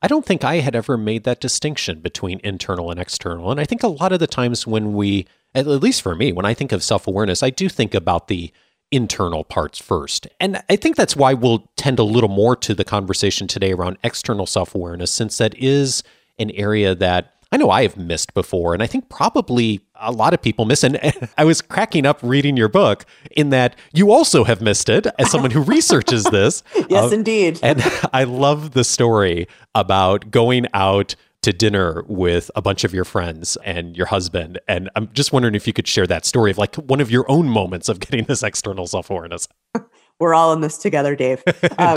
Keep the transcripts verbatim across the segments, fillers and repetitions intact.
I don't think I had ever made that distinction between internal and external. And I think a lot of the times when we, at least for me, when I think of self-awareness, I do think about the internal parts first. And I think that's why we'll tend a little more to the conversation today around external self-awareness, since that is an area that I know I have missed before, and I think probably a lot of people miss. And I was cracking up reading your book in that you also have missed it as someone who researches this. Yes, uh, indeed. And I love the story about going out to dinner with a bunch of your friends and your husband. And I'm just wondering if you could share that story of like one of your own moments of getting this external self-awareness. We're all in this together, Dave. Um,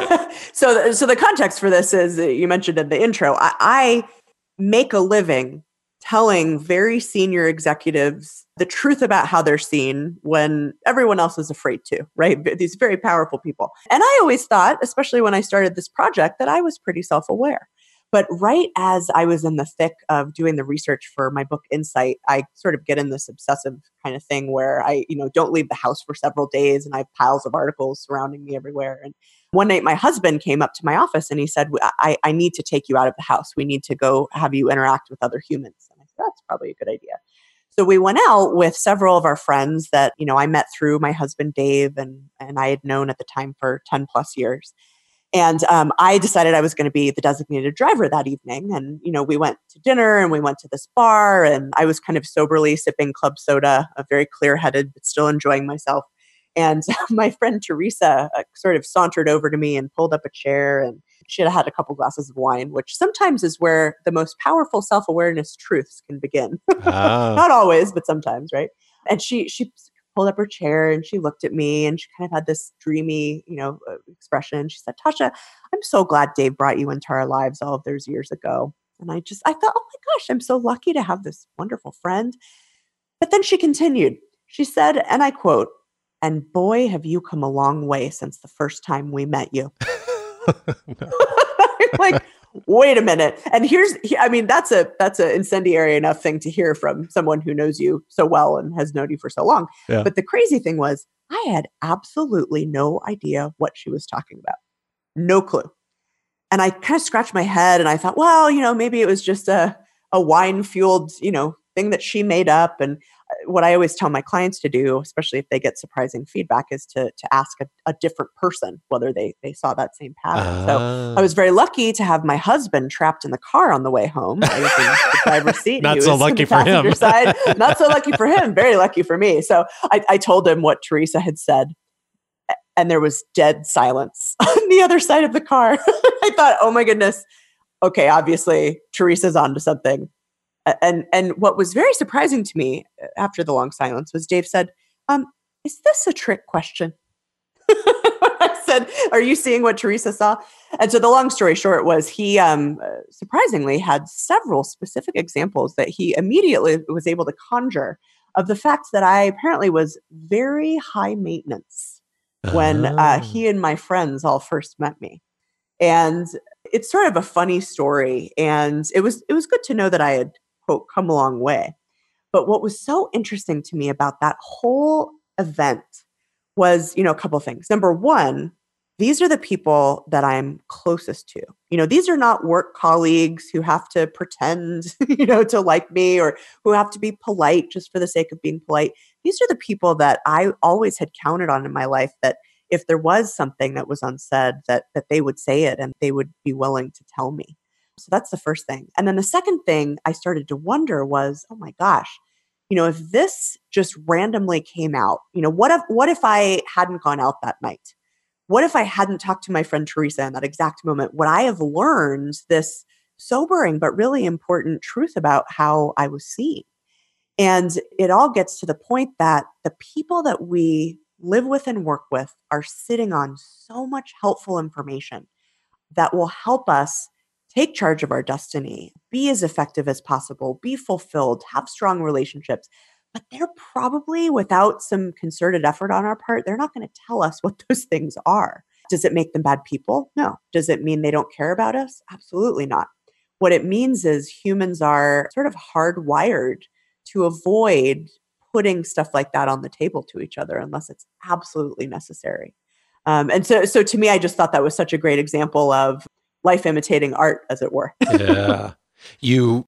so, so the context for this is, you mentioned in the intro, I, I make a living telling very senior executives the truth about how they're seen when everyone else is afraid to, right? These very powerful people. And I always thought, especially when I started this project, that I was pretty self-aware. But right as I was in the thick of doing the research for my book, Insight, I sort of get in this obsessive kind of thing where I, you know, don't leave the house for several days and I have piles of articles surrounding me everywhere. And one night my husband came up to my office and he said, I, I need to take you out of the house. We need to go have you interact with other humans. And I said, that's probably a good idea. So we went out with several of our friends that, you know, I met through my husband, Dave, and, and I had known at the time for ten plus years. And um, I decided I was going to be the designated driver that evening. And, you know, we went to dinner and we went to this bar and I was kind of soberly sipping club soda, uh, very clear-headed, but still enjoying myself. And my friend Teresa uh, sort of sauntered over to me and pulled up a chair, and she had had a couple glasses of wine, which sometimes is where the most powerful self-awareness truths can begin. Ah. Not always, but sometimes, right? And she she pulled up her chair and she looked at me and she kind of had this dreamy, you know, uh, expression. She said, Tasha, I'm so glad Dave brought you into our lives all of those years ago. And I just, I thought, oh my gosh, I'm so lucky to have this wonderful friend. But then she continued, she said, and I quote, and boy, have you come a long way since the first time we met you. Like, wait a minute. And here's, I mean, that's a, that's an incendiary enough thing to hear from someone who knows you so well and has known you for so long. Yeah. But the crazy thing was I had absolutely no idea what she was talking about. No clue. And I kind of scratched my head and I thought, well, you know, maybe it was just a, a wine fueled, you know, thing that she made up. And what I always tell my clients to do, especially if they get surprising feedback, is to to ask a, a different person whether they they saw that same pattern. Uh. So I was very lucky to have my husband trapped in the car on the way home. I was in the driver's seat. Not so lucky for him. Side. Not so lucky for him. Very lucky for me. So I, I told him what Teresa had said, and there was dead silence on the other side of the car. I thought, oh my goodness. Okay, obviously Teresa's onto something. And and what was very surprising to me after the long silence was Dave said, um, is this a trick question? I said, are you seeing what Teresa saw? And so the long story short was he um, surprisingly had several specific examples that he immediately was able to conjure of the fact that I apparently was very high maintenance when oh. uh, he and my friends all first met me. And it's sort of a funny story. And it was it was good to know that I had, quote, come a long way. But what was so interesting to me about that whole event was, you know, a couple of things. Number one, these are the people that I'm closest to. You know, these are not work colleagues who have to pretend, you know, to like me or who have to be polite just for the sake of being polite. These are the people that I always had counted on in my life that if there was something that was unsaid, that that they would say it and they would be willing to tell me. So that's the first thing. And then the second thing I started to wonder was, oh my gosh, you know, if this just randomly came out, you know, what if what if I hadn't gone out that night? What if I hadn't talked to my friend Teresa in that exact moment? Would I have learned this sobering but really important truth about how I was seen? And it all gets to the point that the people that we live with and work with are sitting on so much helpful information that will help us take charge of our destiny, be as effective as possible, be fulfilled, have strong relationships. But they're probably, without some concerted effort on our part, they're not going to tell us what those things are. Does it make them bad people? No. Does it mean they don't care about us? Absolutely not. What it means is humans are sort of hardwired to avoid putting stuff like that on the table to each other unless it's absolutely necessary. Um, and so, so to me, I just thought that was such a great example of life imitating art, as it were. Yeah. You